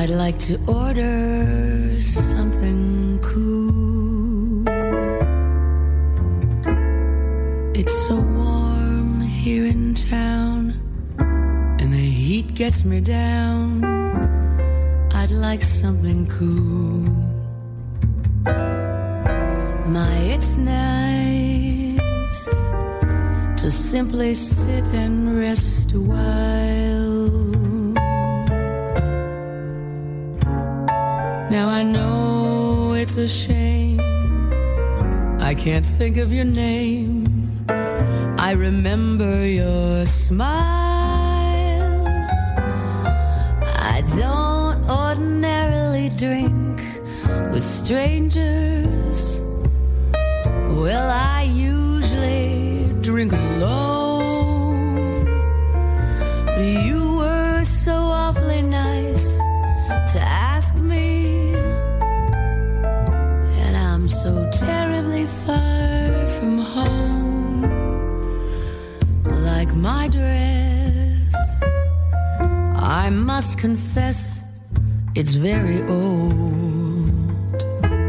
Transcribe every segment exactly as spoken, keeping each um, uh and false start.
I'd like to order something cool. It's so warm here in town, and the heat gets me down. I'd like something cool. My, it's nice to simply sit and rest a while. Now I know it's a shame I can't think of your name. I remember your smile. I don't ordinarily drink with strangers. Well, I usually drink alone. But you were so awfully nice to ask me, and I'm so terribly far from home. Like my dress, I must confess, it's very old.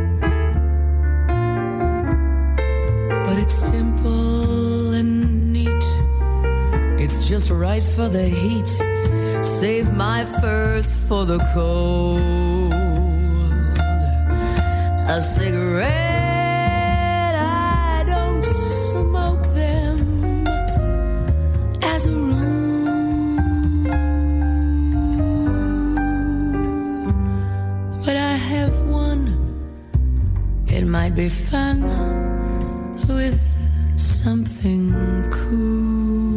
But it's simple and neat. It's just right for the heat. Save my furs for the cold. A cigarette, I don't smoke them as a rule, but I have one. It might be fun with something cool.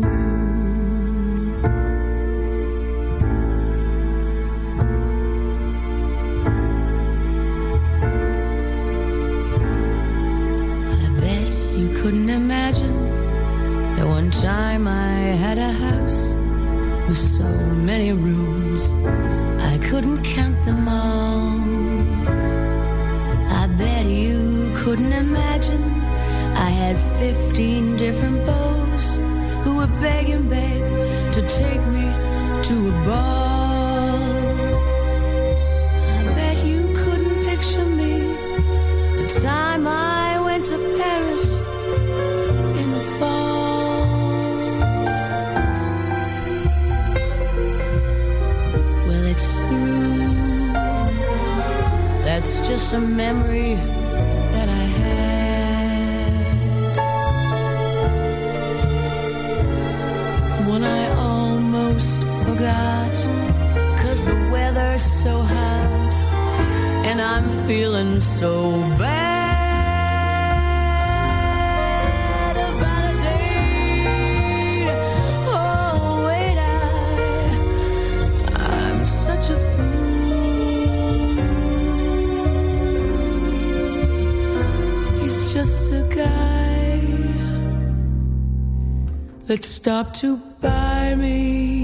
Couldn't imagine that one time I had a house with so many rooms I couldn't count them all. I bet you couldn't imagine I had fifteen different beaux who would beg and beg to take me to a ball. I bet you couldn't picture me the time I went to Paris in the fall. Well, it's through. That's just a memory that I had, one I almost forgot, 'cause the weather's so hot and I'm feeling so bad. Just a guy that stopped to buy me